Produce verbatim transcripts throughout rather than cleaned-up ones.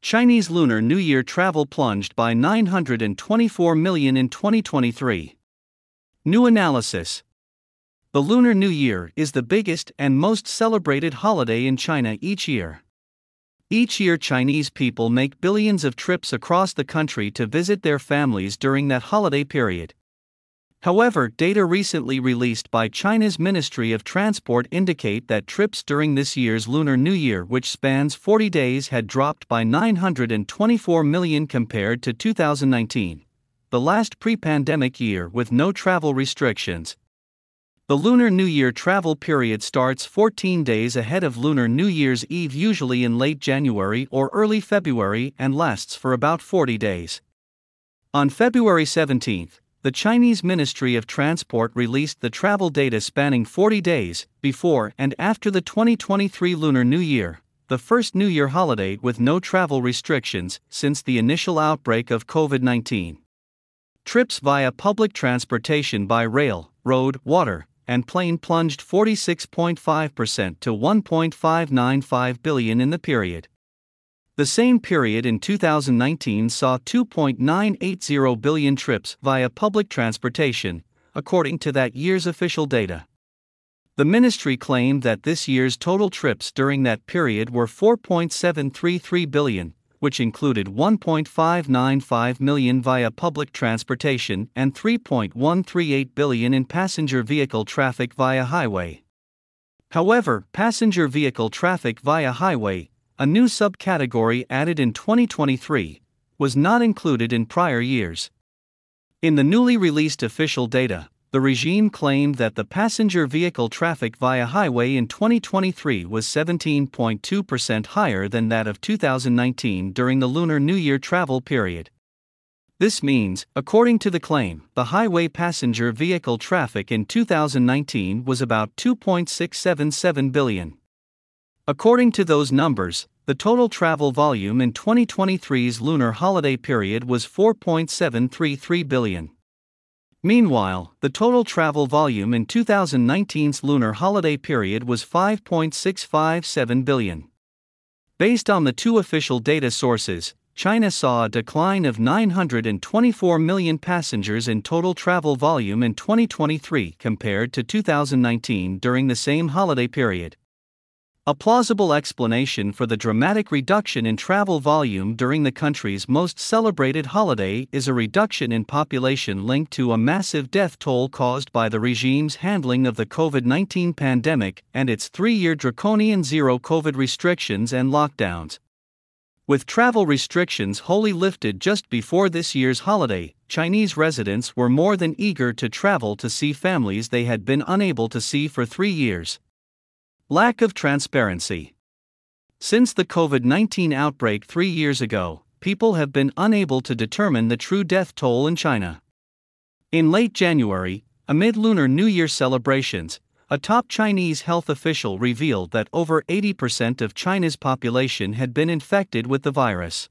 Chinese Lunar New Year travel plunged by nine hundred twenty-four million in twenty twenty-three. New analysis. The Lunar New Year is the biggest and most celebrated holiday in China each year. Each year, Chinese people make billions of trips across the country to visit their families during that holiday period. However, data recently released by China's Ministry of Transport indicate that trips during this year's Lunar New Year, which spans forty days, had dropped by nine hundred twenty-four million compared to two thousand nineteen, the last pre-pandemic year with no travel restrictions. The Lunar New Year travel period starts fourteen days ahead of Lunar New Year's Eve, usually in late January or early February, and lasts for about forty days. On February seventeenth, the Chinese Ministry of Transport released the travel data spanning forty days, before and after the twenty twenty-three Lunar New Year, the first New Year holiday with no travel restrictions since the initial outbreak of COVID nineteen. Trips via public transportation by rail, road, water, and plane plunged forty-six point five percent to one point five nine five billion in the period. The same period in two thousand nineteen saw two point nine eight zero billion trips via public transportation, according to that year's official data. The ministry claimed that this year's total trips during that period were four point seven three three billion, which included one point five nine five million via public transportation and three point one three eight billion in passenger vehicle traffic via highway. However, passenger vehicle traffic via highway, a new subcategory added in twenty twenty-three, was not included in prior years. In the newly released official data, the regime claimed that the passenger vehicle traffic via highway in twenty twenty-three was seventeen point two percent higher than that of two thousand nineteen during the Lunar New Year travel period. This means, according to the claim, the highway passenger vehicle traffic in two thousand nineteen was about two point six seven seven billion. According to those numbers, the total travel volume in twenty twenty-three's lunar holiday period was four point seven three three billion. Meanwhile, the total travel volume in two thousand nineteen's lunar holiday period was five point six five seven billion. Based on the two official data sources, China saw a decline of nine hundred twenty-four million passengers in total travel volume in twenty twenty-three compared to two thousand nineteen during the same holiday period. A plausible explanation for the dramatic reduction in travel volume during the country's most celebrated holiday is a reduction in population linked to a massive death toll caused by the regime's handling of the COVID nineteen pandemic and its three-year draconian zero-COVID restrictions and lockdowns. With travel restrictions wholly lifted just before this year's holiday, Chinese residents were more than eager to travel to see families they had been unable to see for three years. Lack of transparency. Since the COVID nineteen outbreak three years ago, people have been unable to determine the true death toll in China. In late January, amid Lunar New Year celebrations, a top Chinese health official revealed that over eighty percent of China's population had been infected with the virus.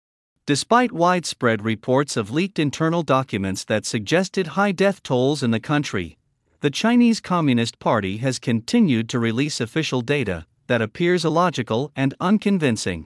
Despite widespread reports of leaked internal documents that suggested high death tolls in the country, the Chinese Communist Party has continued to release official data that appears illogical and unconvincing.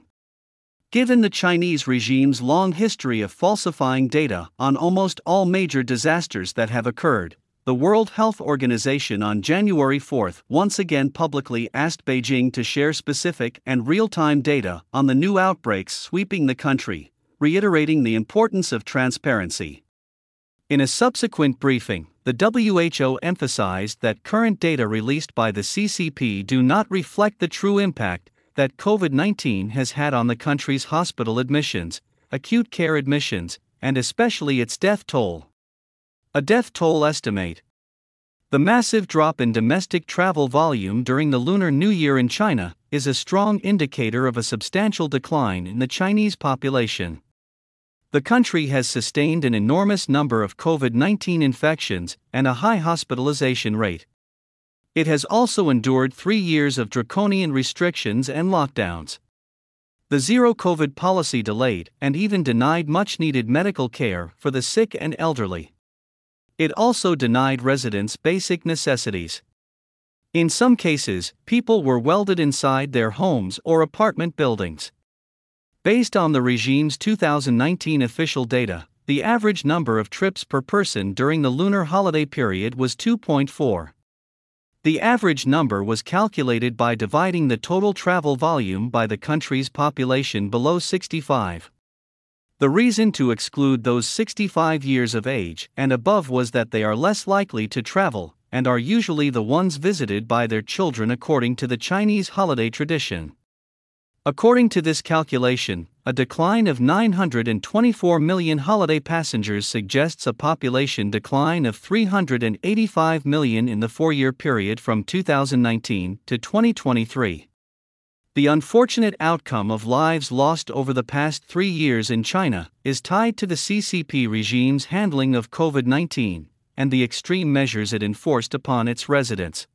Given the Chinese regime's long history of falsifying data on almost all major disasters that have occurred, the World Health Organization on January fourth once again publicly asked Beijing to share specific and real-time data on the new outbreaks sweeping the country, reiterating the importance of transparency. In a subsequent briefing, the W H O emphasized that current data released by the C C P do not reflect the true impact that COVID nineteen has had on the country's hospital admissions, acute care admissions, and especially its death toll. A death toll estimate. The massive drop in domestic travel volume during the Lunar New Year in China is a strong indicator of a substantial decline in the Chinese population. The country has sustained an enormous number of COVID nineteen infections and a high hospitalization rate. It has also endured three years of draconian restrictions and lockdowns. The zero-COVID policy delayed and even denied much-needed medical care for the sick and elderly. It also denied residents basic necessities. In some cases, people were welded inside their homes or apartment buildings. Based on the regime's two thousand nineteen official data, the average number of trips per person during the lunar holiday period was two point four. The average number was calculated by dividing the total travel volume by the country's population below sixty-five. The reason to exclude those sixty-five years of age and above was that they are less likely to travel, and are usually the ones visited by their children according to the Chinese holiday tradition. According to this calculation, a decline of nine hundred twenty-four million holiday passengers suggests a population decline of three hundred eighty-five million in the four-year period from two thousand nineteen to twenty twenty-three. The unfortunate outcome of lives lost over the past three years in China is tied to the C C P regime's handling of COVID nineteen and the extreme measures it enforced upon its residents.